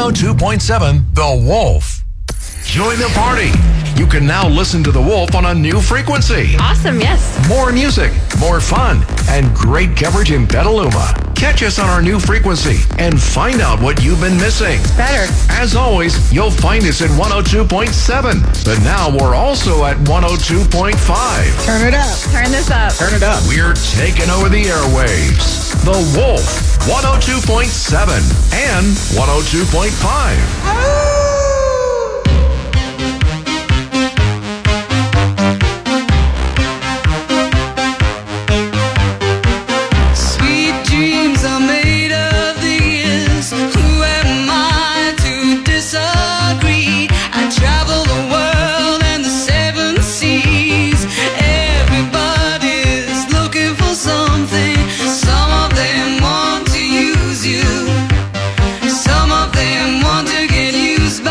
102.7 The Wolf. Join the party. You can now listen to The Wolf on a new frequency. Awesome, yes. More music, more fun, and great coverage in Petaluma. Catch us on our new frequency and find out what you've been missing. Better. As always, you'll find us at 102.7, but now we're also at 102.5. Turn it up. Turn this up. Turn it up. We're taking over the airwaves. The Wolf, 102.7 and 102.5. Some of them want to get used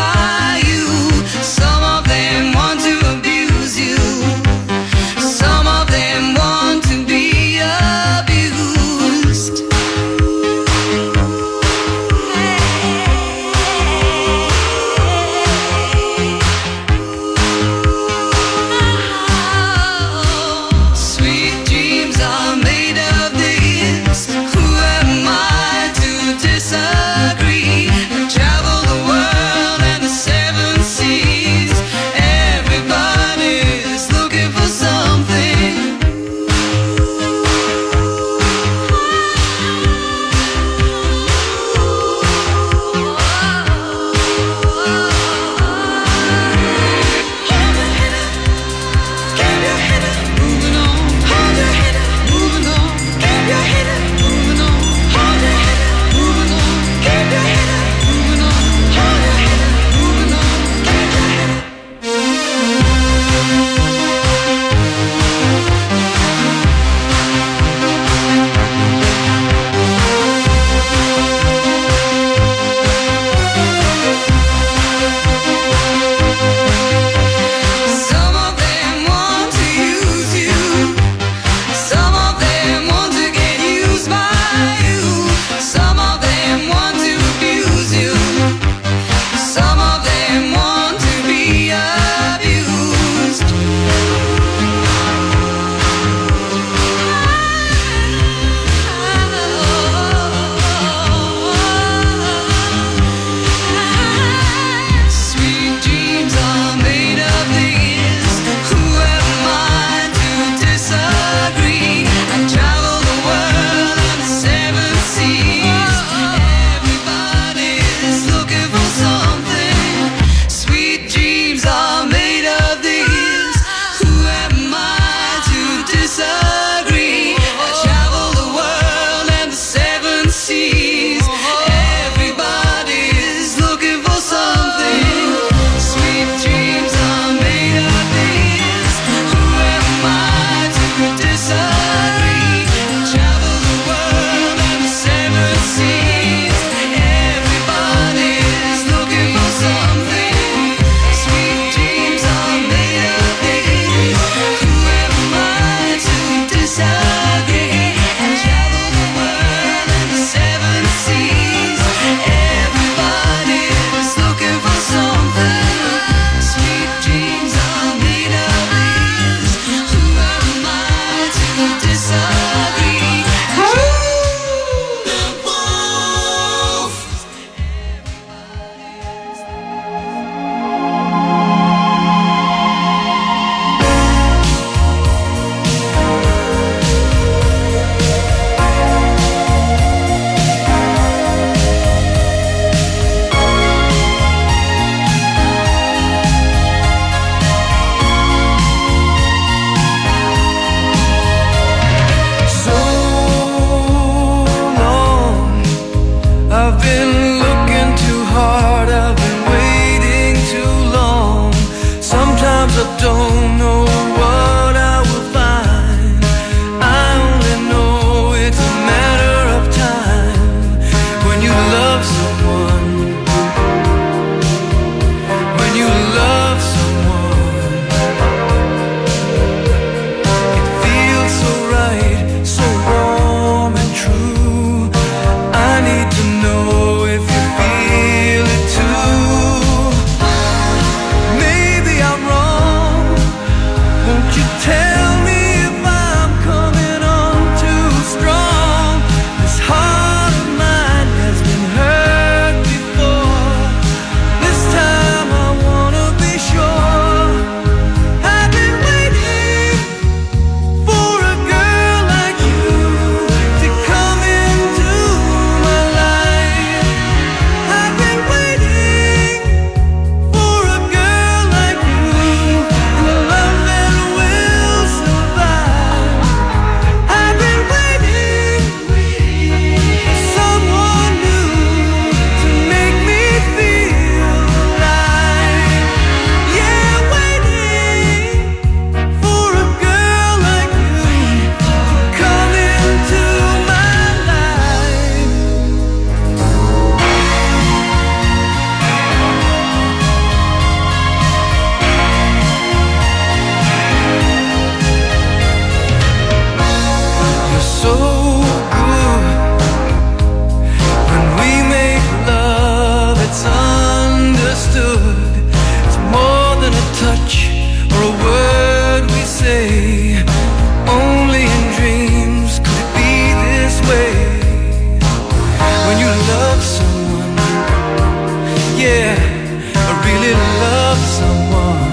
when you love someone, yeah, I really love someone.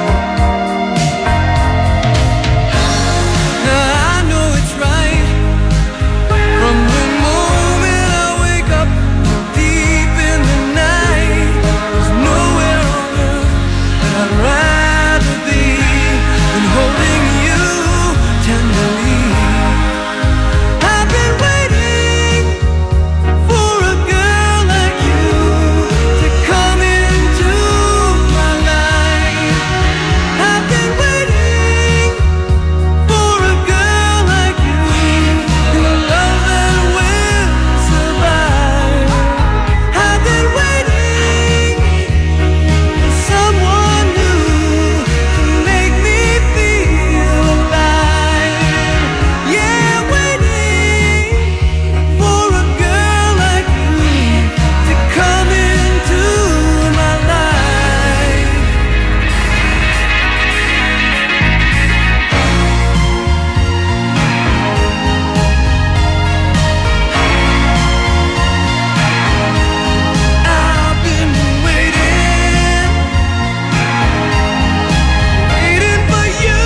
Now I know it's right from the moment I wake up deep in the night. There's nowhere on earth that I'd rather be than holding you tenderly. I've been waiting for a girl like you to come into my life. I've been waiting for a girl like you in a love that will survive. I've been waiting for someone new to make me feel alive. Yeah, waiting for a girl like you to come into my life. I've been waiting for you.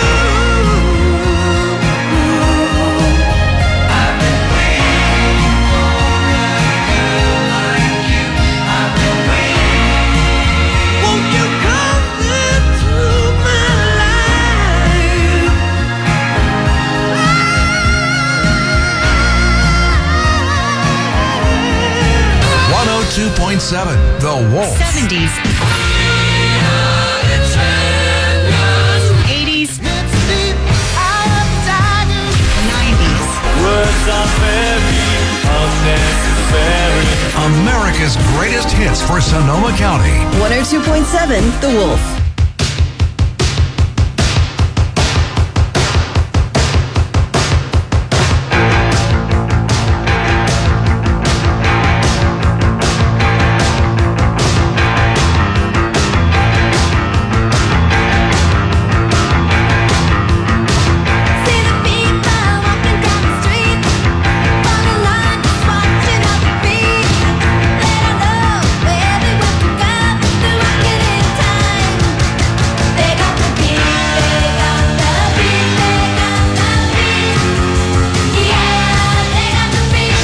I've been waiting for a girl like you. I've been waiting. Won't you come into my life? 102.7 The Wolf. 70s, 80s, 90s. Words are very unnecessary. America's greatest hits for Sonoma County. 102.7 The Wolf. See the people walking down the street, on the line, just watching all the beat. Let 'em know where they want to go, they're rocking in time. They got the beat, they got the beat, they got the beat. Yeah, they got the beat.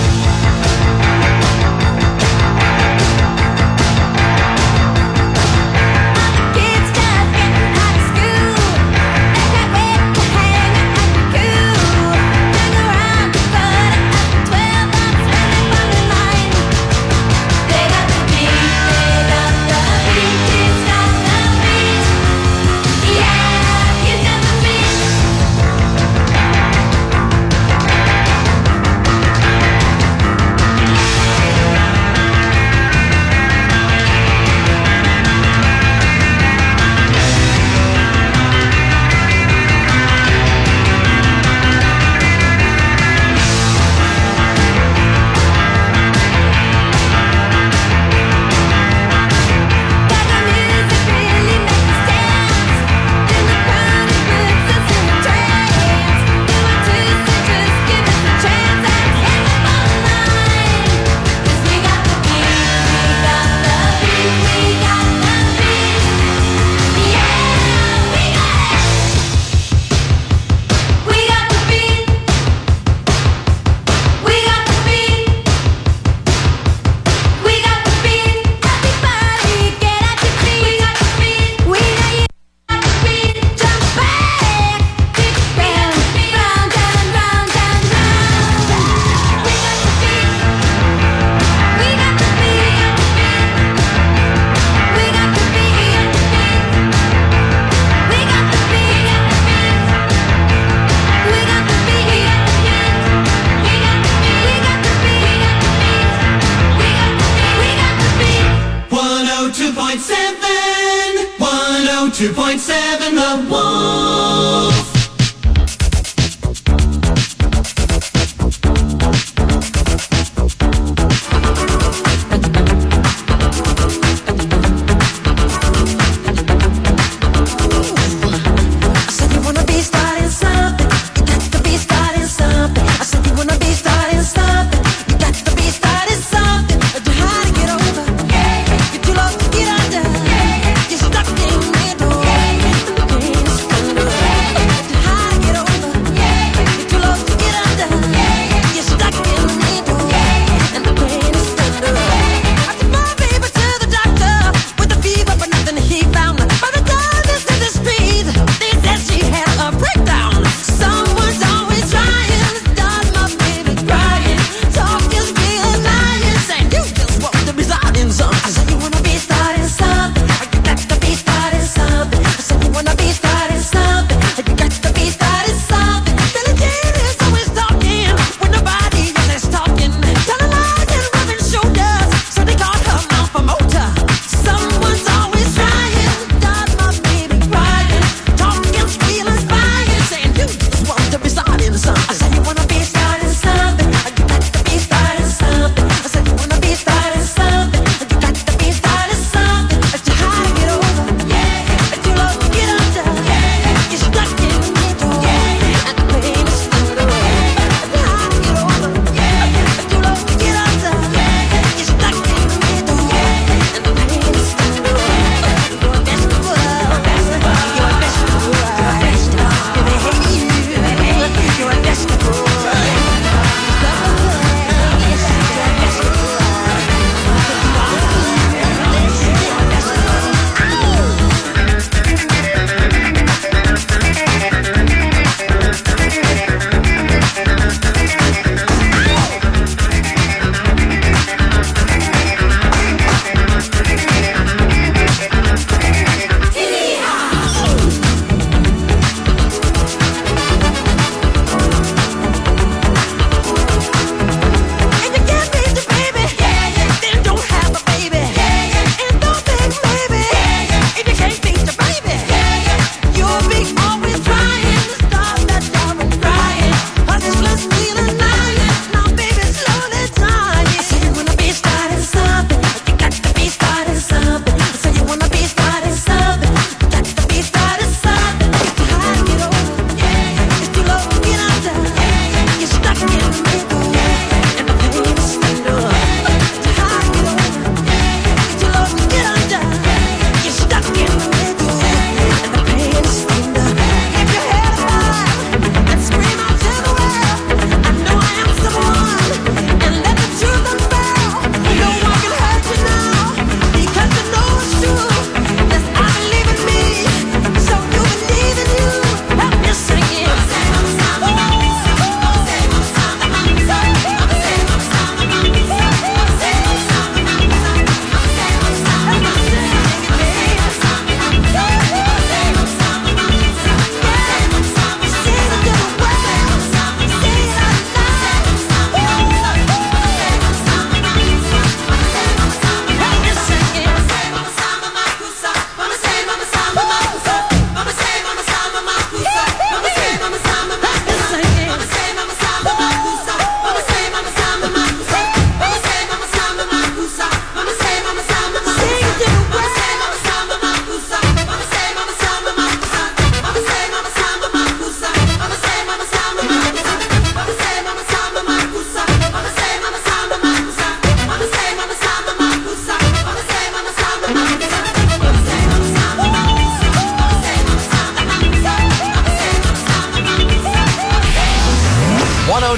All the kids just getting out of school. They can't wait to hang out at the cool. Hang around the corner after 12 months when they fall in line. They got the beat, they got the beat, kids got the beat. Yeah, kids got the beat. Got the music really make us dance. In the crowd it puts us in a trance. You want to, so just give us a chance and hit the bottom line. 'Cause we got the beat, we got the beat, we got the beat. Yeah, we got it. We got the beat. We got the beat. We got the beat. Everybody get at your feet. We got the beat. We know you got the beat. Jump back. Kick round, round and round and round. We got the beat. We got the beat. We got the beat. We got the beat. We got the beat. We got the beat. 102.7, 102.7 The Wolf. I said you wanna be starting something. You got to be starting something.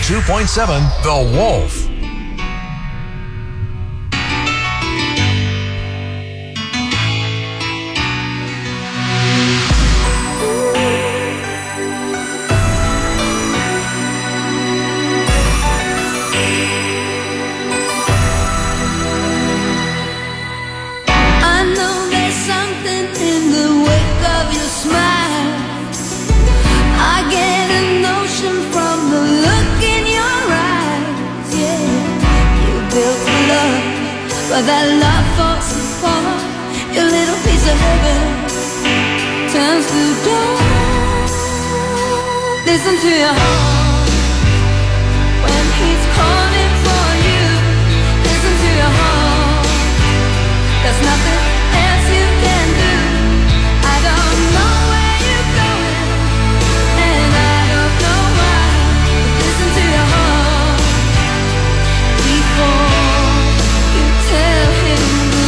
102.7 The Wolf. I know there's something in the wake of your smile. I get a notion from the look in your eyes. Yeah, you built a love, but that love falls apart. Your little piece of heaven turns to dawn. Listen to your heart when he's calling for you. Listen to your heart. There's nothing else you can do. I don't know where you're going, and I don't know why. But listen to your heart before you tell him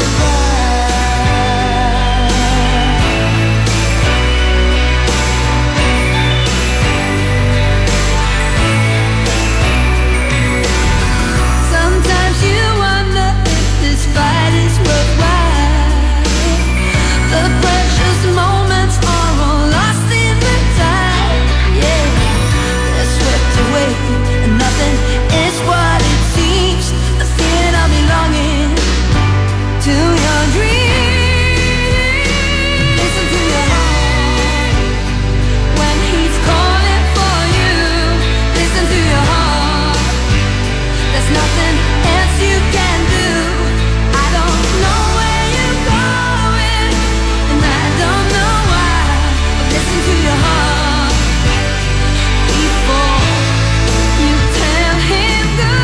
goodbye. Sometimes you wonder if this fight is worthwhile. The precious moments are all lost in the tide. Yeah, they're swept away, and nothing is what it seems. The feeling of belonging to your dreams. Listen to your heart when he's calling for you. Listen to your heart. There's nothing else you can do. I don't know where you're going, and I don't know why. But listen to your heart before you tell him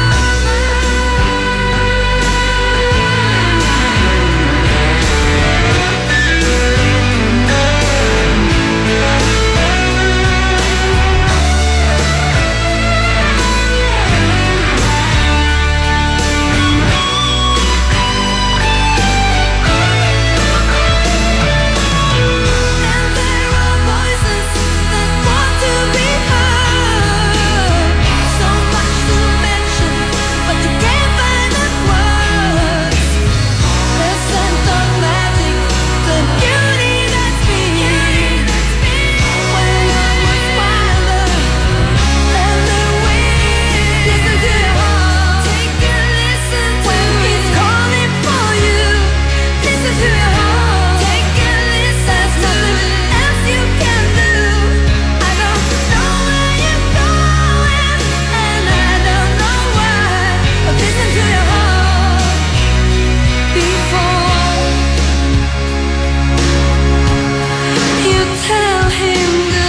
And there are voices that want to be heard. So much to mention, but you can't find the words. The scent of magic, the beauty that's been. When love was wilder than the wind. Listen to your heart. Take a listen when he's calling for you. Listen to your heart. Take a listen. There's nothing else you can do. I don't know where you're going, and I don't know why. But listen to your heart before you tell him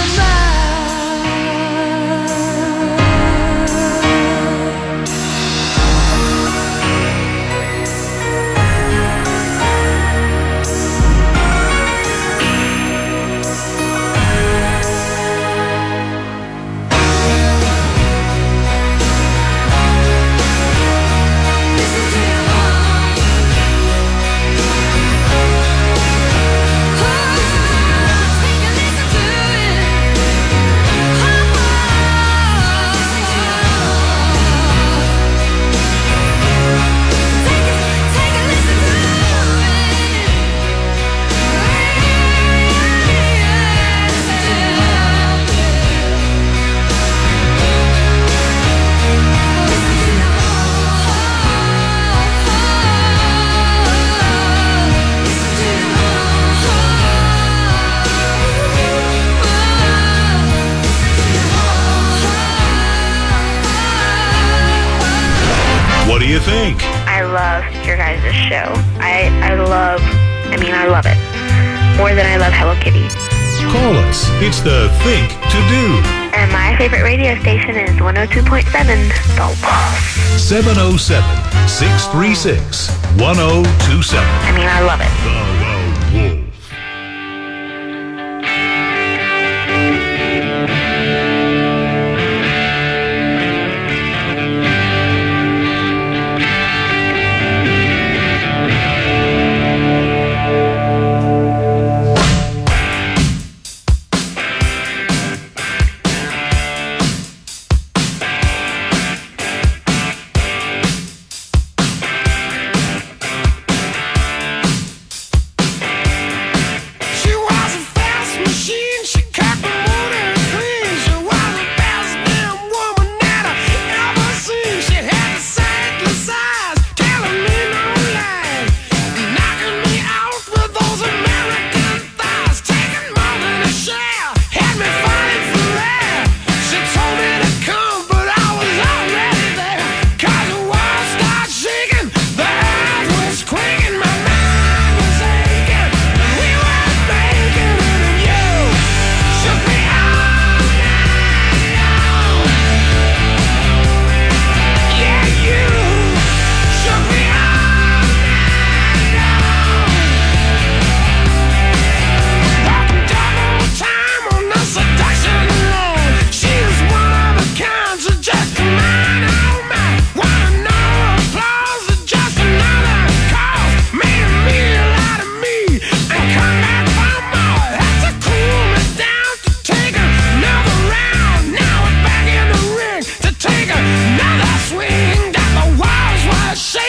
Listen to your heart. Take a listen to it. Take a listen to What do you think? I love your guys' show. I love it. More than I love Hello Kitty. Call us. It's the Think to Do. And my favorite radio station is 102.7 The Wolf. 707-636-1027. I love it. The Wolf.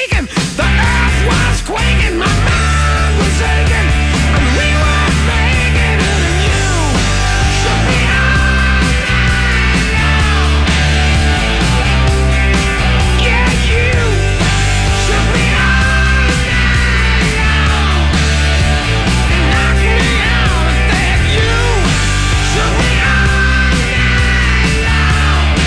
shaking, the earth was quaking, my mind was aching, and we were making it, and you shook me all night long. Yeah, you shook me all night long, and knocked me out of that. You shook me all night long.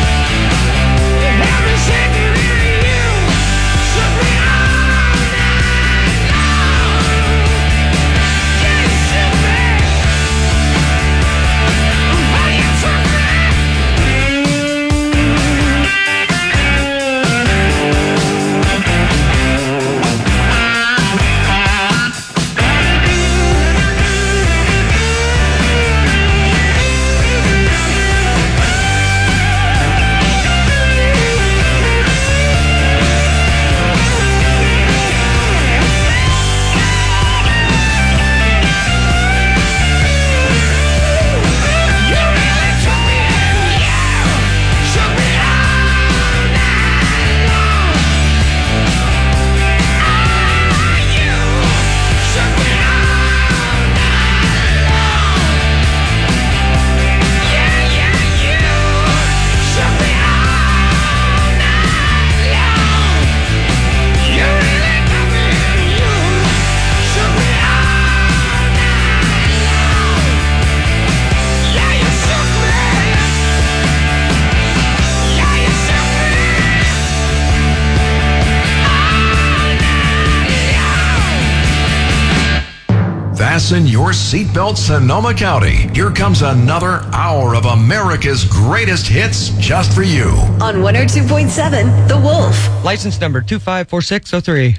Every second in you shook me all night long. Yeah, you shook me. Oh, you took me. You really took me in. You shook me all night long. Ah, you shook me all night long. Yeah, yeah, you shook me all night long. You really took me in. You shook me all night long. Yeah, you shook me. Yeah, you shook me all night long. Fasten your seatbelt, Sonoma County. Here comes another hour of America's greatest hits just for you. On 102.7 The Wolf. License number 254603.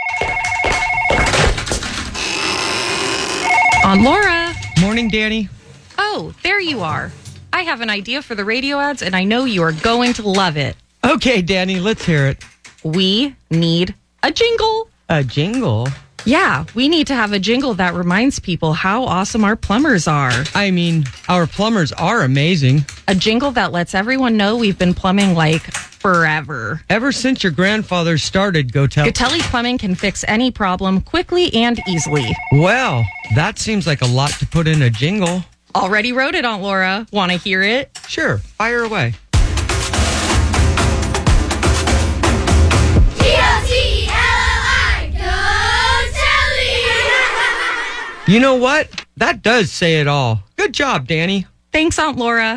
Laura. Morning, Danny. Oh, there you are. I have an idea for the radio ads, and I know you are going to love it. Okay, Danny, let's hear it. We need a jingle. A jingle? Yeah, we need to have a jingle that reminds people how awesome our plumbers are. I mean, our plumbers are amazing. A jingle that lets everyone know we've been plumbing like forever. Ever since your grandfather started, Gatelli Plumbing can fix any problem quickly and easily. Well, that seems like a lot to put in a jingle. Already wrote it, Aunt Laura. Want to hear it? Sure, fire away. You know what? That does say it all. Good job, Danny. Thanks, Aunt Laura.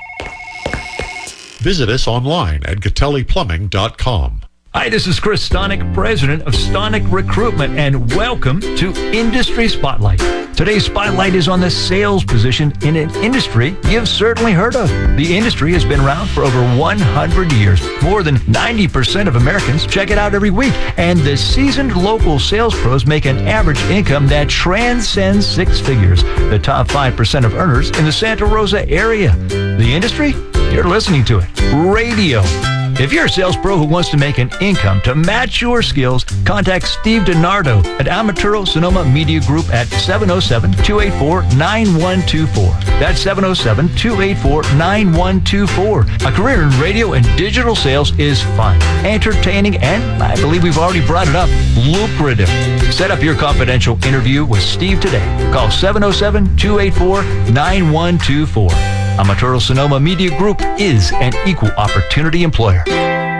Visit us online at GatelliPlumbing.com. Hi, this is Chris Stonick, president of Stonick Recruitment, and welcome to Industry Spotlight. Today's spotlight is on the sales position in an industry you've certainly heard of. The industry has been around for over 100 years. More than 90% of Americans check it out every week, and the seasoned local sales pros make an average income that transcends six figures. The top 5% of earners in the Santa Rosa area. The industry? You're listening to it. Radio. If you're a sales pro who wants to make an income to match your skills, contact Steve DiNardo at Amaturo Sonoma Media Group at 707-284-9124. That's 707-284-9124. A career in radio and digital sales is fun, entertaining, and I believe we've already brought it up, lucrative. Set up your confidential interview with Steve today. Call 707-284-9124. Amaturo Sonoma Media Group is an equal opportunity employer.